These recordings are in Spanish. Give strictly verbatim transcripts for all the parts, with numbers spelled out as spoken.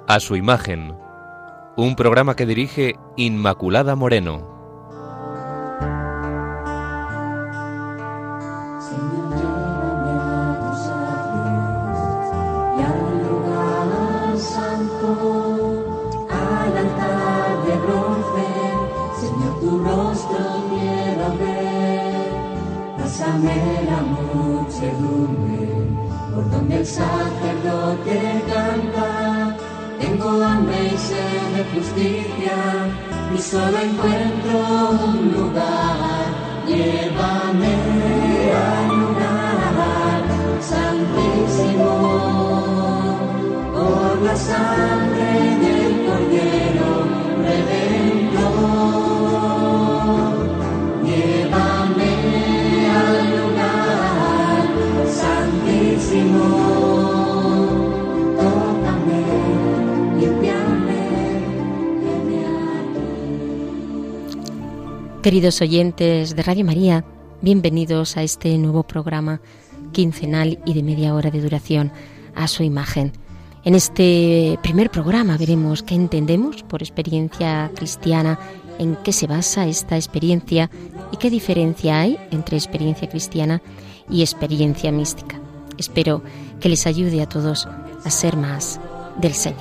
A su imagen, un programa que dirige Inmaculada Moreno. La muchedumbre, por donde el sacerdote canta, tengo hambre y sed de justicia, y solo encuentro un lugar. Llévame al lugar santísimo, por la sangre del Cordero Redentor. Llévame al lugar santísimo, tócame, límpiame, heme aquí. Queridos oyentes de Radio María, bienvenidos a este nuevo programa quincenal y de media hora de duración, A su imagen. En este primer programa veremos qué entendemos por experiencia cristiana, en qué se basa esta experiencia y qué diferencia hay entre experiencia cristiana y experiencia mística. Espero que les ayude a todos a ser más del Señor.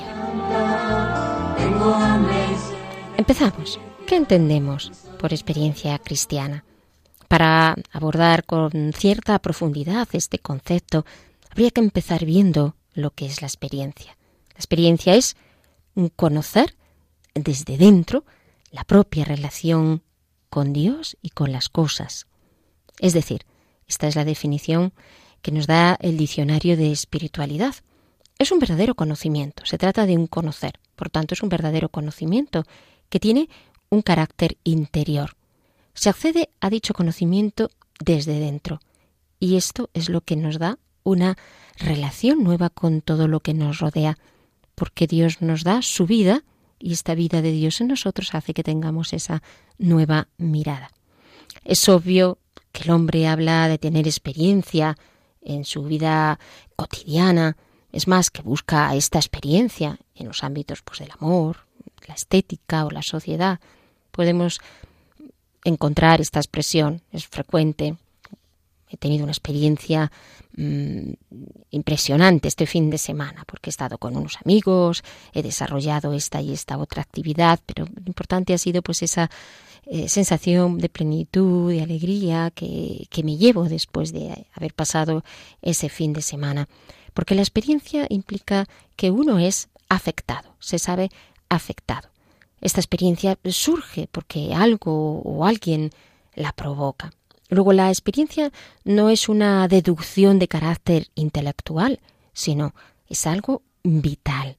Empezamos. ¿Qué entendemos por experiencia cristiana? Para abordar con cierta profundidad este concepto, habría que empezar viendo lo que es la experiencia. La experiencia es conocer desde dentro la propia relación con Dios y con las cosas. Es decir, esta es la definición que nos da el diccionario de espiritualidad. Es un verdadero conocimiento, se trata de un conocer, por tanto es un verdadero conocimiento que tiene un carácter interior. Se accede a dicho conocimiento desde dentro y esto es lo que nos da una relación nueva con todo lo que nos rodea, porque Dios nos da su vida y esta vida de Dios en nosotros hace que tengamos esa nueva mirada. Es obvio que el hombre habla de tener experiencia en su vida cotidiana, es más, que busca esta experiencia en los ámbitos pues, del amor, la estética o la sociedad. Podemos encontrar esta expresión, es frecuente. He tenido una experiencia mmm, impresionante este fin de semana porque he estado con unos amigos, he desarrollado esta y esta otra actividad, pero lo importante ha sido pues esa eh, sensación de plenitud, de alegría que, que me llevo después de haber pasado ese fin de semana. Porque la experiencia implica que uno es afectado, se sabe afectado. Esta experiencia surge porque algo o alguien la provoca. Luego, la experiencia no es una deducción de carácter intelectual, sino es algo vital.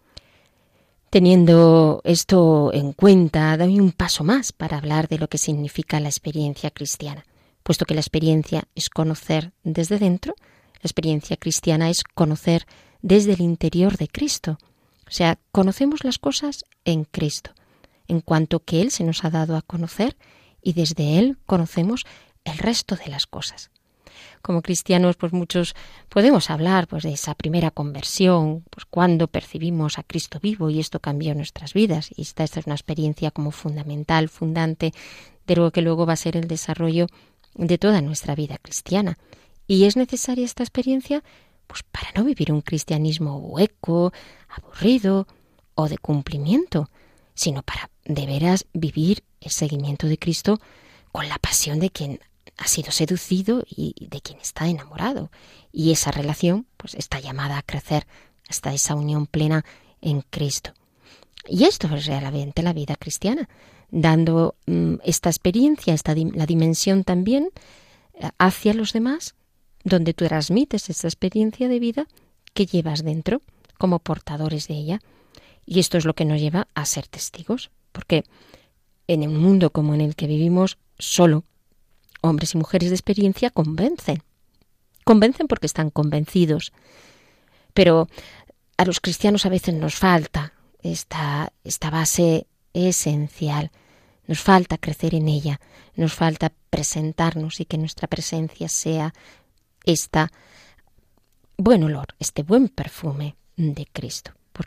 Teniendo esto en cuenta, doy un paso más para hablar de lo que significa la experiencia cristiana. Puesto que la experiencia es conocer desde dentro, la experiencia cristiana es conocer desde el interior de Cristo. O sea, conocemos las cosas en Cristo, en cuanto que Él se nos ha dado a conocer y desde Él conocemos el resto de las cosas. Como cristianos, pues muchos podemos hablar pues de esa primera conversión, pues cuando percibimos a Cristo vivo y esto cambió nuestras vidas. Y esta, esta es una experiencia como fundamental, fundante, de lo que luego va a ser el desarrollo de toda nuestra vida cristiana. Y es necesaria esta experiencia pues para no vivir un cristianismo hueco, aburrido o de cumplimiento, sino para de veras vivir el seguimiento de Cristo con la pasión de quien ha sido seducido y de quien está enamorado. Y esa relación pues está llamada a crecer hasta esa unión plena en Cristo. Y esto es realmente la vida cristiana, dando um, esta experiencia, esta la dimensión también eh, hacia los demás, donde tú transmites esta experiencia de vida que llevas dentro como portadores de ella. Y esto es lo que nos lleva a ser testigos, porque en un mundo como en el que vivimos, solo hombres y mujeres de experiencia convencen. Convencen porque están convencidos. Pero a los cristianos a veces nos falta esta, esta base esencial. Nos falta crecer en ella, nos falta presentarnos y que nuestra presencia sea esta buen olor, este buen perfume de Cristo. Porque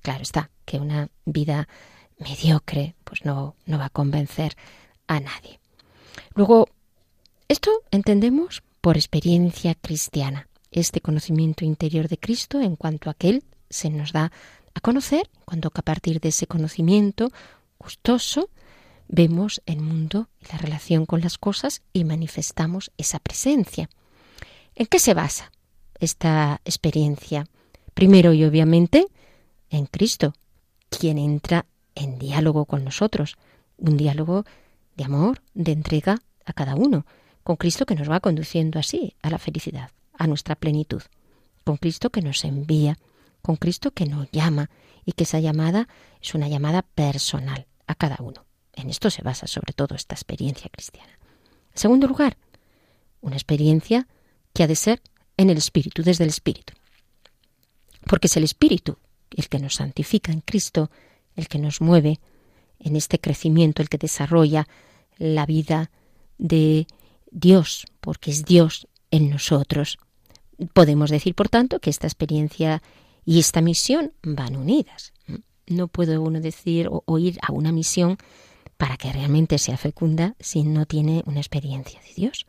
claro está que una vida mediocre pues no, no va a convencer a nadie. Luego, esto entendemos por experiencia cristiana, este conocimiento interior de Cristo en cuanto a que Él se nos da a conocer, cuando a partir de ese conocimiento gustoso vemos el mundo y la relación con las cosas y manifestamos esa presencia. ¿En qué se basa esta experiencia? Primero y obviamente en Cristo, quien entra en diálogo con nosotros, un diálogo de amor, de entrega a cada uno, con Cristo que nos va conduciendo así a la felicidad, a nuestra plenitud, con Cristo que nos envía, con Cristo que nos llama y que esa llamada es una llamada personal a cada uno. En esto se basa sobre todo esta experiencia cristiana. En segundo lugar, una experiencia que ha de ser en el Espíritu, desde el Espíritu, porque es el Espíritu el que nos santifica en Cristo, el que nos mueve en este crecimiento, el que desarrolla la vida de Dios, porque es Dios en nosotros. Podemos decir, por tanto, que esta experiencia y esta misión van unidas. No puede uno decir o, o ir a una misión para que realmente sea fecunda si no tiene una experiencia de Dios.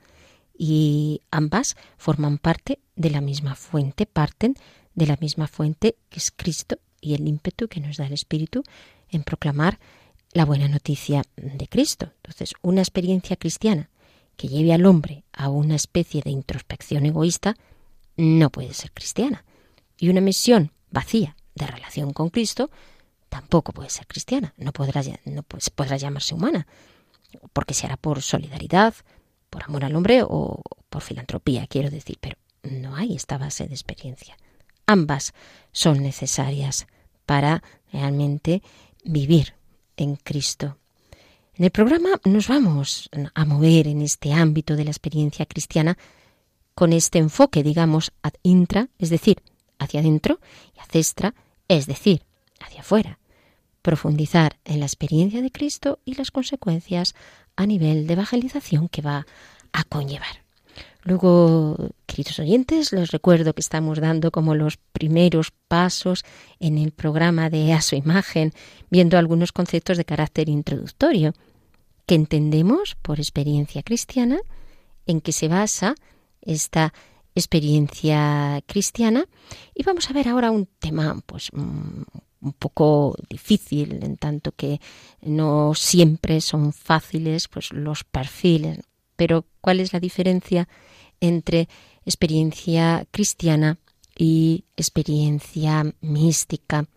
Y ambas forman parte de la misma fuente, parten de la misma fuente que es Cristo y el ímpetu que nos da el Espíritu en proclamar la buena noticia de Cristo. Entonces, una experiencia cristiana que lleve al hombre a una especie de introspección egoísta no puede ser cristiana. Y una misión vacía de relación con Cristo tampoco puede ser cristiana. No podrá, no pues, podrá llamarse humana, porque se hará por solidaridad, por amor al hombre o por filantropía, quiero decir, pero no hay esta base de experiencia. Ambas son necesarias para realmente vivir en Cristo. En el programa nos vamos a mover en este ámbito de la experiencia cristiana con este enfoque, digamos, ad intra, es decir, hacia adentro, y ad extra, es decir, hacia afuera. Profundizar en la experiencia de Cristo y las consecuencias a nivel de evangelización que va a conllevar. Luego, queridos oyentes, les recuerdo que estamos dando como los primeros pasos en el programa de A Su Imagen, viendo algunos conceptos de carácter introductorio que entendemos por experiencia cristiana, en que se basa esta experiencia cristiana. Y vamos a ver ahora un tema pues un poco difícil, en tanto que no siempre son fáciles pues los perfiles. Pero ¿cuál es la diferencia entre experiencia cristiana y experiencia mística?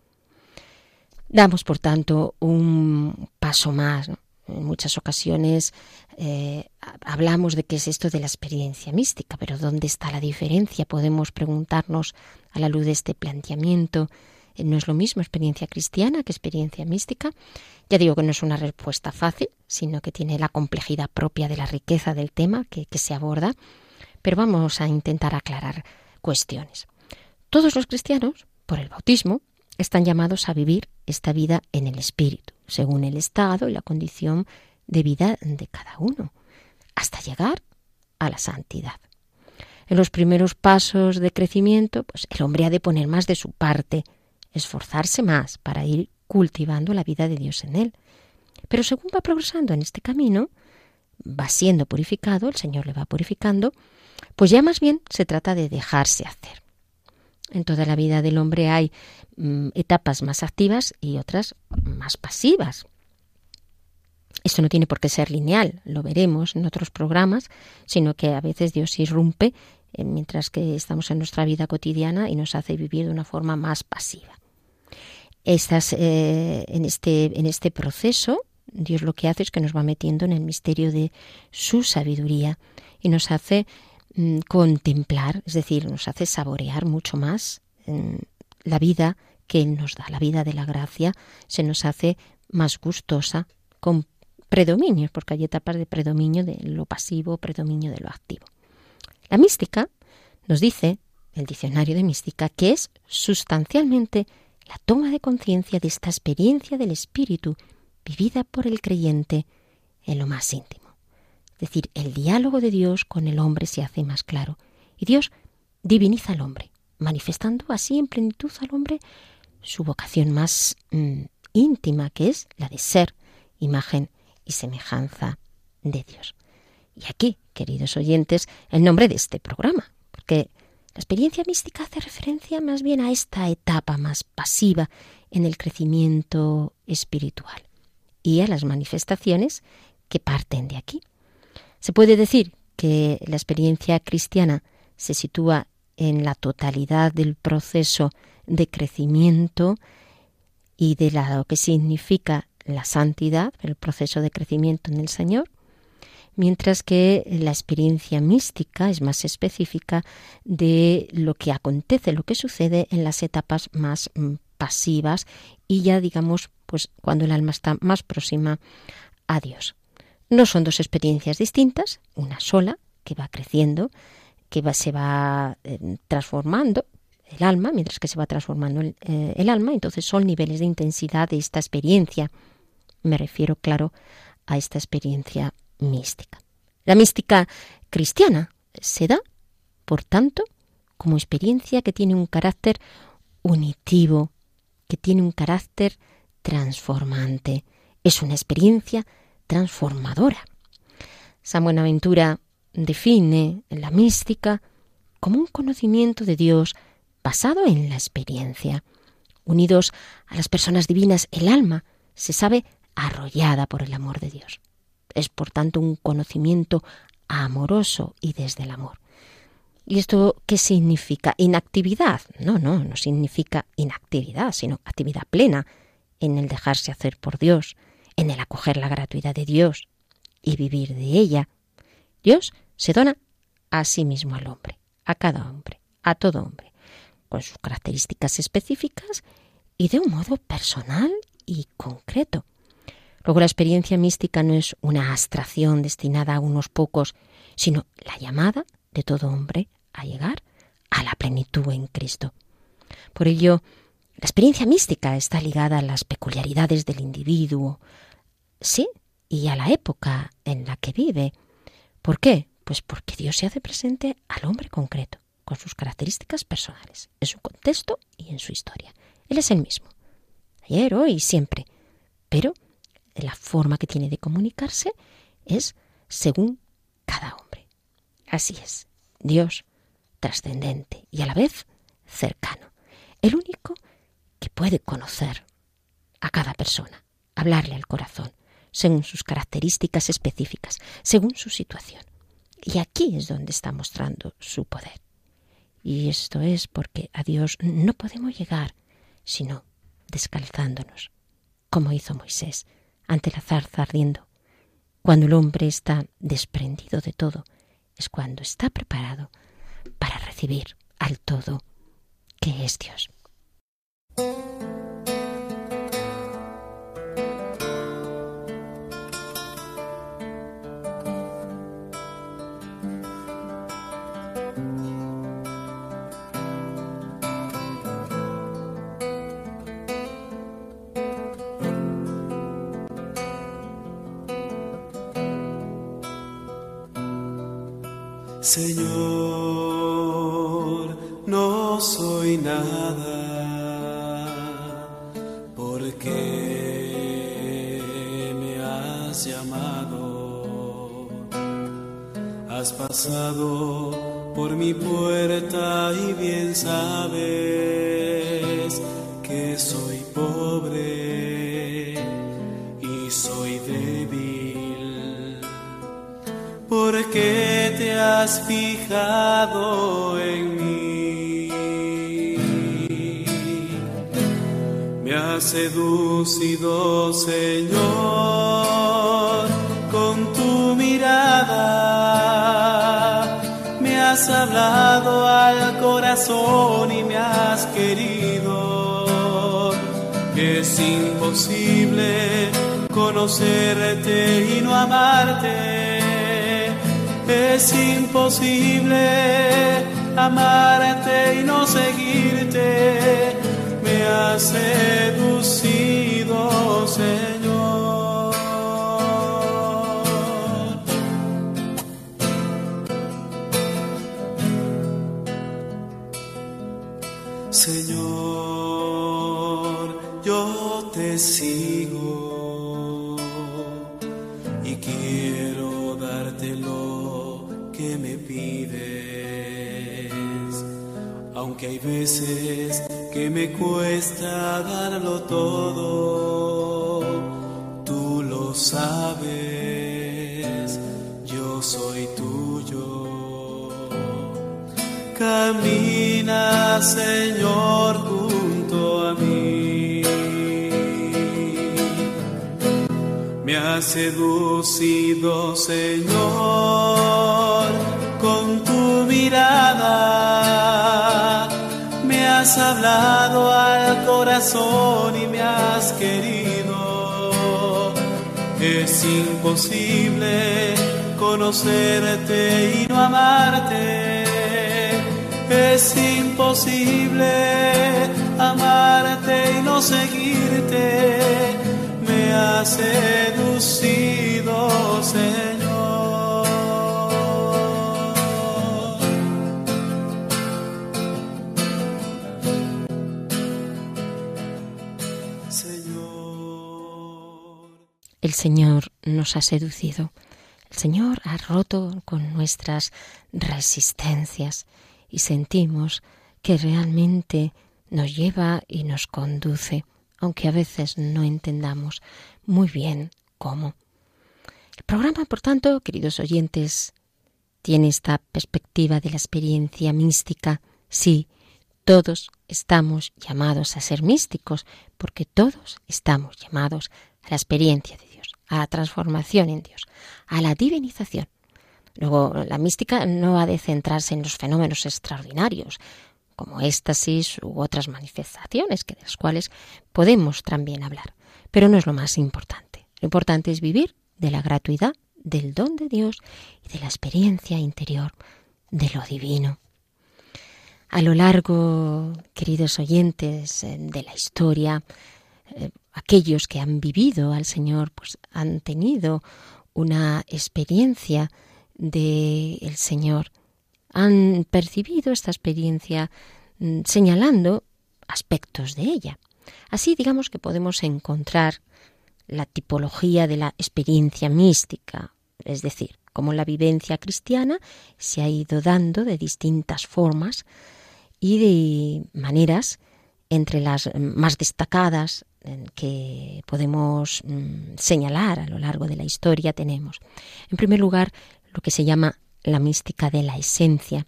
Damos, por tanto, un paso más, ¿no? En muchas ocasiones eh, hablamos de qué es esto de la experiencia mística, pero ¿dónde está la diferencia? Podemos preguntarnos a la luz de este planteamiento. ¿No es lo mismo experiencia cristiana que experiencia mística? Ya digo que no es una respuesta fácil, sino que tiene la complejidad propia de la riqueza del tema que, que se aborda, pero vamos a intentar aclarar cuestiones. Todos los cristianos, por el bautismo, están llamados a vivir esta vida en el Espíritu, según el estado y la condición de vida de cada uno, hasta llegar a la santidad. En los primeros pasos de crecimiento, pues el hombre ha de poner más de su parte, esforzarse más para ir cultivando la vida de Dios en él. Pero según va progresando en este camino, va siendo purificado, el Señor le va purificando, pues ya más bien se trata de dejarse hacer. En toda la vida del hombre hay mm, etapas más activas y otras más pasivas. Esto no tiene por qué ser lineal, lo veremos en otros programas, sino que a veces Dios irrumpe eh, mientras que estamos en nuestra vida cotidiana y nos hace vivir de una forma más pasiva. Estas, eh, en, este, en este proceso, Dios lo que hace es que nos va metiendo en el misterio de su sabiduría y nos hace mm, contemplar, es decir, nos hace saborear mucho más mm, la vida que Él nos da, la vida de la gracia, se nos hace más gustosa, con predominios, porque hay etapas de predominio de lo pasivo, predominio de lo activo. La mística nos dice, el diccionario de mística, que es sustancialmente la toma de conciencia de esta experiencia del espíritu vivida por el creyente en lo más íntimo. Es decir, el diálogo de Dios con el hombre se hace más claro y Dios diviniza al hombre, manifestando así en plenitud al hombre su vocación más mm, íntima, que es la de ser imagen y semejanza de Dios. Y aquí, queridos oyentes, el nombre de este programa, porque la experiencia mística hace referencia más bien a esta etapa más pasiva en el crecimiento espiritual y a las manifestaciones que parten de aquí. Se puede decir que la experiencia cristiana se sitúa en la totalidad del proceso de crecimiento y de lo que significa la santidad, el proceso de crecimiento en el Señor, mientras que la experiencia mística es más específica de lo que acontece, lo que sucede en las etapas más mm, pasivas y ya, digamos, pues cuando el alma está más próxima a Dios. No son dos experiencias distintas, una sola, que va creciendo, que va, se va eh, transformando el alma, mientras que se va transformando el, eh, el alma, entonces son niveles de intensidad de esta experiencia. Me refiero, claro, a esta experiencia mística. La mística cristiana se da, por tanto, como experiencia que tiene un carácter unitivo, que tiene un carácter transformante. Es una experiencia transformadora. San Buenaventura define la mística como un conocimiento de Dios basado en la experiencia. Unidos a las personas divinas, el alma se sabe arrollada por el amor de Dios. Es, por tanto, un conocimiento amoroso y desde el amor. ¿Y esto qué significa? ¿Inactividad? No, no, no significa inactividad, sino actividad plena en el dejarse hacer por Dios, en el acoger la gratuidad de Dios y vivir de ella. Dios se dona a sí mismo al hombre, a cada hombre, a todo hombre, con sus características específicas y de un modo personal y concreto. Luego, la experiencia mística no es una abstracción destinada a unos pocos, sino la llamada de todo hombre a llegar a la plenitud en Cristo. Por ello, la experiencia mística está ligada a las peculiaridades del individuo, sí, y a la época en la que vive. ¿Por qué? Pues porque Dios se hace presente al hombre concreto, con sus características personales, en su contexto y en su historia. Él es el mismo, ayer, hoy y siempre, pero la forma que tiene de comunicarse es según cada hombre. Así es, Dios trascendente y a la vez cercano, el único que puede conocer a cada persona, hablarle al corazón, según sus características específicas, según su situación. Y aquí es donde está mostrando su poder. Y esto es porque a Dios no podemos llegar sino descalzándonos, como hizo Moisés ante la zarza ardiendo. Cuando el hombre está desprendido de todo, es cuando está preparado para recibir al todo que es Dios. Señor, no soy nada, porque me has llamado. Has pasado por mi puerta y bien sabes que soy pobre y soy débil. Porque te has fijado en mí, me has seducido, Señor, con tu mirada, me has hablado al corazón y me has querido. Es imposible conocerte y no amarte. Es imposible amarte y no seguirte. Me has seducido, Señor. Señor, sigo y quiero darte lo que me pides, aunque hay veces que me cuesta darlo todo, tú lo sabes, yo soy tuyo. Camina, Señor, junto a mí. Me has seducido, Señor, con tu mirada. Me has hablado al corazón y me has querido. Es imposible conocerte y no amarte. Es imposible amarte y no seguirte. Me has seducido, Señor. Señor. El Señor nos ha seducido. El Señor ha roto con nuestras resistencias. Y sentimos que realmente nos lleva y nos conduce, aunque a veces no entendamos muy bien cómo. El programa, por tanto, queridos oyentes, tiene esta perspectiva de la experiencia mística. Sí, todos estamos llamados a ser místicos, porque todos estamos llamados a la experiencia de Dios, a la transformación en Dios, a la divinización. Luego, la mística no ha de centrarse en los fenómenos extraordinarios, como éxtasis u otras manifestaciones, que de las cuales podemos también hablar. Pero no es lo más importante. Lo importante es vivir de la gratuidad del don de Dios y de la experiencia interior de lo divino. A lo largo, queridos oyentes, de la historia, eh, aquellos que han vivido al Señor, pues han tenido una experiencia del Señor, han percibido esta experiencia mmm, señalando aspectos de ella. Así, digamos que podemos encontrar la tipología de la experiencia mística, es decir, cómo la vivencia cristiana se ha ido dando de distintas formas y de maneras. Entre las más destacadas que podemos mmm, señalar a lo largo de la historia tenemos, en primer lugar, lo que se llama la mística de la esencia.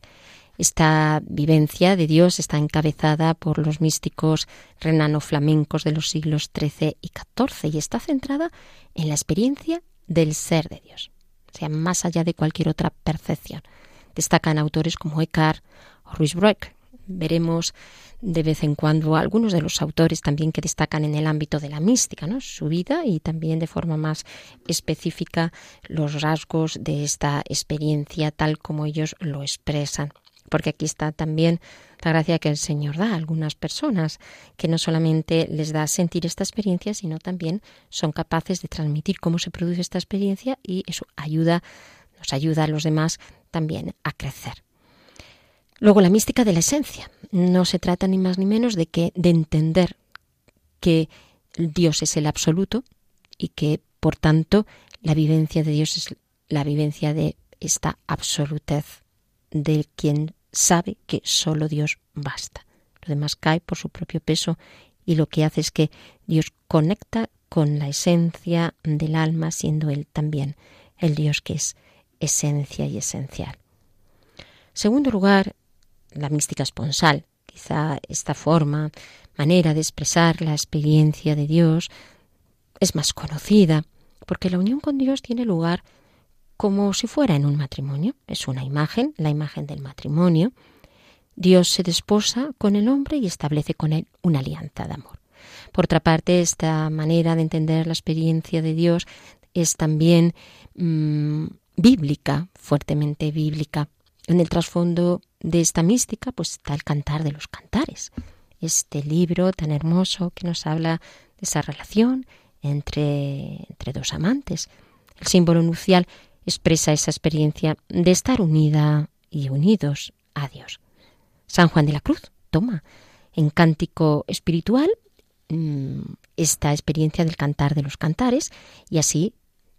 Esta vivencia de Dios está encabezada por los místicos renano-flamencos de los siglos trece y catorce y está centrada en la experiencia del ser de Dios, o sea, más allá de cualquier otra percepción. Destacan autores como Eckhart o Ruysbroeck. Veremos de vez en cuando algunos de los autores también que destacan en el ámbito de la mística, ¿no? Su vida y también de forma más específica los rasgos de esta experiencia tal como ellos lo expresan. Porque aquí está también la gracia que el Señor da a algunas personas, que no solamente les da sentir esta experiencia, sino también son capaces de transmitir cómo se produce esta experiencia y eso ayuda, nos ayuda a los demás también a crecer. Luego, la mística de la esencia. No se trata ni más ni menos de que de entender que Dios es el absoluto y que, por tanto, la vivencia de Dios es la vivencia de esta absolutez de quien sabe que solo Dios basta. Lo demás cae por su propio peso y lo que hace es que Dios conecta con la esencia del alma, siendo Él también el Dios que es esencia y esencial. Segundo lugar, la mística esponsal. Quizá esta forma, manera de expresar la experiencia de Dios es más conocida, porque la unión con Dios tiene lugar como si fuera en un matrimonio. Es una imagen, la imagen del matrimonio. Dios se desposa con el hombre y establece con él una alianza de amor. Por otra parte, esta manera de entender la experiencia de Dios es también mmm, bíblica, fuertemente bíblica. En el trasfondo de esta mística pues está el Cantar de los Cantares, este libro tan hermoso que nos habla de esa relación entre, entre dos amantes. El símbolo nupcial expresa esa experiencia de estar unida y unidos a Dios. San Juan de la Cruz toma en cántico espiritual mmm, esta experiencia del cantar de los cantares, y así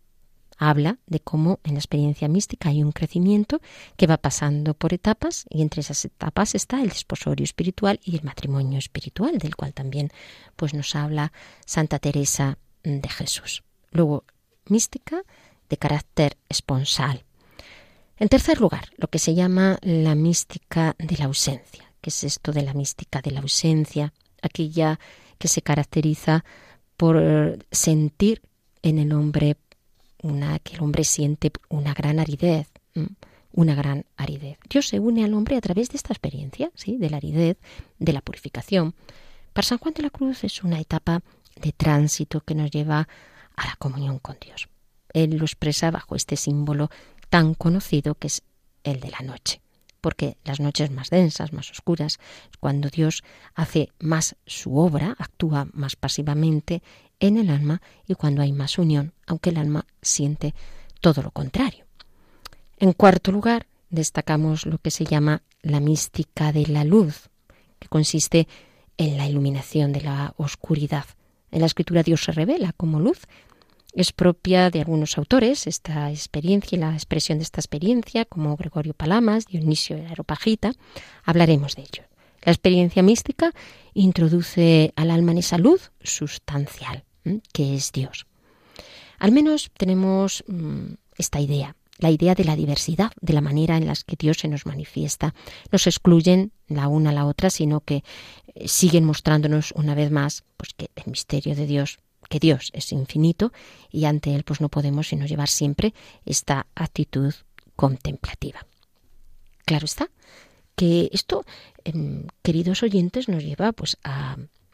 habla de cómo en la experiencia mística hay un crecimiento que va pasando por etapas, y entre esas etapas está el desposorio espiritual y el matrimonio espiritual, del cual también pues, nos habla Santa Teresa de Jesús. Luego, mística de carácter esponsal. En tercer lugar, lo que se llama la mística de la ausencia. ¿Qué es esto de la mística de la ausencia? Aquella que se caracteriza por sentir en el hombre Una, que el hombre siente una gran aridez, una gran aridez. Dios se une al hombre a través de esta experiencia, ¿sí? De la aridez, de la purificación. Para San Juan de la Cruz es una etapa de tránsito que nos lleva a la comunión con Dios. Él lo expresa bajo este símbolo tan conocido que es el de la noche, porque las noches más densas, más oscuras, cuando Dios hace más su obra, actúa más pasivamente en el alma, y cuando hay más unión, aunque el alma siente todo lo contrario. En cuarto lugar, destacamos lo que se llama la mística de la luz, que consiste en la iluminación de la oscuridad. En la Escritura Dios se revela como luz. Es propia de algunos autores esta experiencia y la expresión de esta experiencia, como Gregorio Palamas, Dionisio de Areopagita. Hablaremos de ello. La experiencia mística introduce al alma en esa luz sustancial, que es Dios. Al menos tenemos mmm, esta idea, la idea de la diversidad, de la manera en la que Dios se nos manifiesta. No se excluyen la una a la otra, sino que siguen mostrándonos una vez más pues, que el misterio de Dios, que Dios es infinito, y ante Él pues, no podemos sino llevar siempre esta actitud contemplativa. Claro está que esto, eh, queridos oyentes, nos lleva pues, a...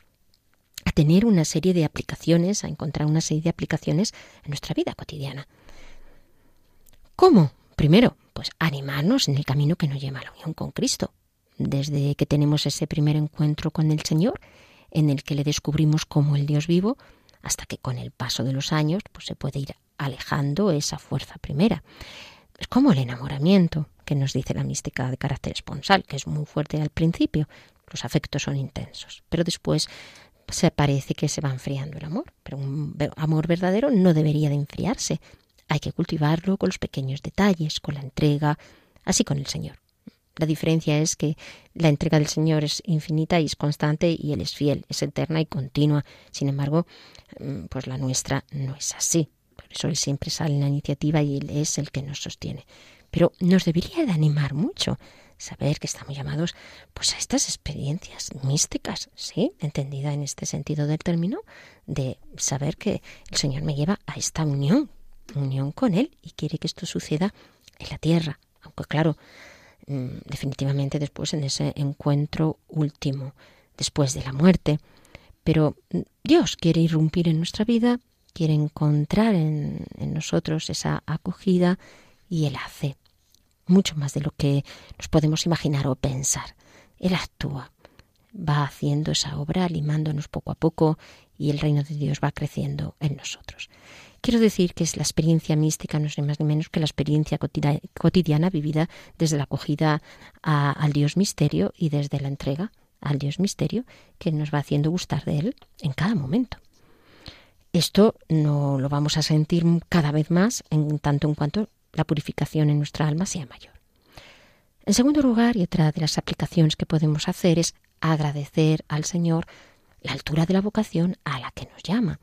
a tener una serie de aplicaciones, a encontrar una serie de aplicaciones en nuestra vida cotidiana. ¿Cómo? Primero, pues animarnos en el camino que nos lleva a la unión con Cristo. Desde que tenemos ese primer encuentro con el Señor, en el que le descubrimos como el Dios vivo, hasta que con el paso de los años pues se puede ir alejando esa fuerza primera. Es como el enamoramiento, que nos dice la mística de carácter esponsal, que es muy fuerte al principio. Los afectos son intensos, pero después se parece que se va enfriando el amor, pero un amor verdadero no debería de enfriarse. Hay que cultivarlo con los pequeños detalles, con la entrega, así con el Señor. La diferencia es que la entrega del Señor es infinita y es constante, y Él es fiel, es eterna y continua. Sin embargo, pues la nuestra no es así. Por eso Él siempre sale en la iniciativa y Él es el que nos sostiene. Pero nos debería de animar mucho saber que estamos llamados pues a estas experiencias místicas, ¿sí? Entendida en este sentido del término, de saber que el Señor me lleva a esta unión, unión con Él, y quiere que esto suceda en la tierra, aunque claro, definitivamente después en ese encuentro último, después de la muerte. Pero Dios quiere irrumpir en nuestra vida, quiere encontrar en, en nosotros esa acogida, y Él hace mucho más de lo que nos podemos imaginar o pensar. Él actúa, va haciendo esa obra, limándonos poco a poco, y el reino de Dios va creciendo en nosotros. Quiero decir que es la experiencia mística, no es ni más ni menos que la experiencia cotidiana vivida desde la acogida a, al Dios misterio y desde la entrega al Dios misterio, que nos va haciendo gustar de Él en cada momento. Esto no lo vamos a sentir cada vez más en tanto en cuanto la purificación en nuestra alma sea mayor. En segundo lugar, y otra de las aplicaciones que podemos hacer, es agradecer al Señor la altura de la vocación a la que nos llama.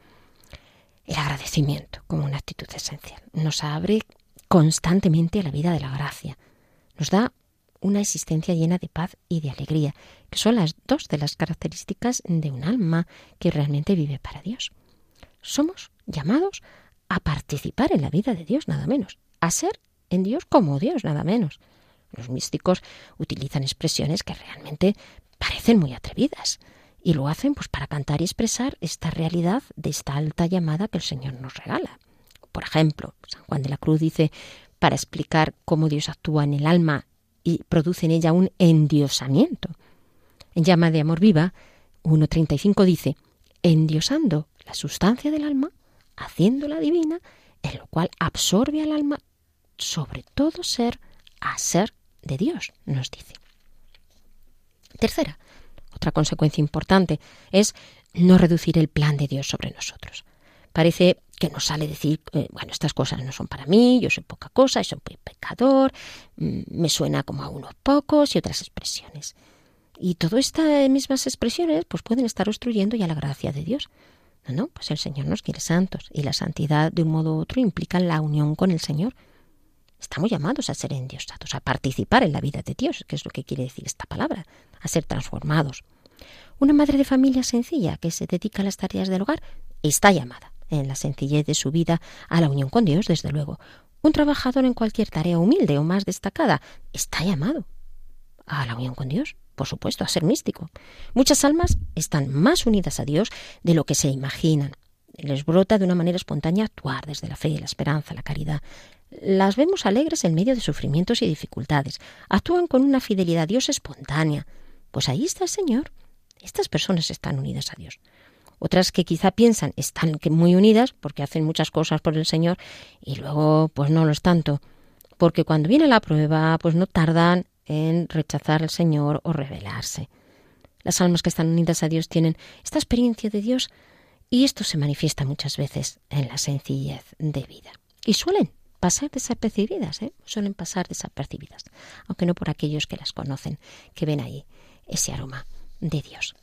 El agradecimiento como una actitud esencial nos abre constantemente a la vida de la gracia. Nos da una existencia llena de paz y de alegría, que son las dos de las características de un alma que realmente vive para Dios. Somos llamados a participar en la vida de Dios, nada menos, a ser en Dios como Dios, nada menos. Los místicos utilizan expresiones que realmente parecen muy atrevidas, y lo hacen pues para cantar y expresar esta realidad de esta alta llamada que el Señor nos regala. Por ejemplo, San Juan de la Cruz dice, para explicar cómo Dios actúa en el alma y produce en ella un endiosamiento. En Llama de Amor Viva, uno treinta y cinco dice, endiosando la sustancia del alma, haciéndola divina, en lo cual absorbe al alma sobre todo ser a ser de Dios, nos dice. Tercera, Otra consecuencia importante es no reducir el plan de Dios sobre nosotros. Parece que nos sale decir, eh, bueno, estas cosas no son para mí, yo soy poca cosa, soy un pecador, mmm, me suena como a unos pocos y otras expresiones. Y todas estas mismas expresiones pues pueden estar obstruyendo ya la gracia de Dios. No, no, pues el Señor nos quiere santos y la santidad de un modo u otro implica la unión con el Señor. Estamos llamados a ser endiosados, a participar en la vida de Dios, que es lo que quiere decir esta palabra, a ser transformados. Una madre de familia sencilla que se dedica a las tareas del hogar está llamada, en la sencillez de su vida, a la unión con Dios, desde luego. Un trabajador en cualquier tarea humilde o más destacada está llamado a la unión con Dios, por supuesto, a ser místico. Muchas almas están más unidas a Dios de lo que se imaginan. Les brota de una manera espontánea actuar desde la fe, la esperanza, la caridad. Las vemos alegres en medio de sufrimientos y dificultades. Actúan con una fidelidad a Dios espontánea. Pues ahí está el Señor. Estas personas están unidas a Dios. Otras que quizá piensan están muy unidas porque hacen muchas cosas por el Señor y luego pues no lo es tanto. Porque cuando viene la prueba pues no tardan en rechazar al Señor o rebelarse. Las almas que están unidas a Dios tienen esta experiencia de Dios y esto se manifiesta muchas veces en la sencillez de vida. Y suelen pasar desapercibidas, ¿eh? Suelen pasar desapercibidas, aunque no por aquellos que las conocen, que ven ahí ese aroma de Dios.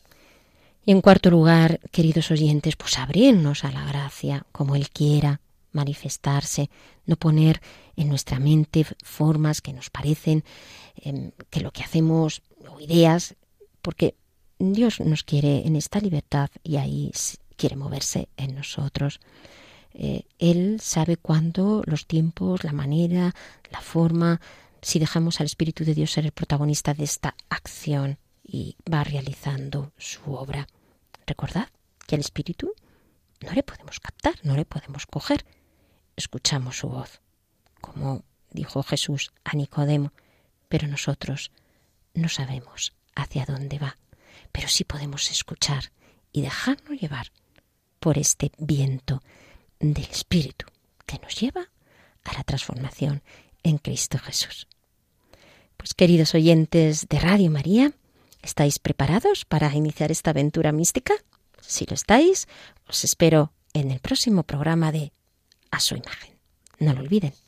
Y en cuarto lugar, queridos oyentes, pues abrirnos a la gracia como Él quiera manifestarse, no poner en nuestra mente formas que nos parecen eh, que lo que hacemos, o ideas, porque Dios nos quiere en esta libertad y ahí quiere moverse en nosotros. Eh, él sabe cuándo, los tiempos, la manera, la forma, si dejamos al Espíritu de Dios ser el protagonista de esta acción y va realizando su obra. Recordad que al Espíritu no le podemos captar, no le podemos coger. Escuchamos su voz, como dijo Jesús a Nicodemo, pero nosotros no sabemos hacia dónde va, pero sí podemos escuchar y dejarnos llevar por este viento del Espíritu que nos lleva a la transformación en Cristo Jesús. Pues queridos oyentes de Radio María, ¿estáis preparados para iniciar esta aventura mística? Si lo estáis, os espero en el próximo programa de A su imagen. No lo olviden.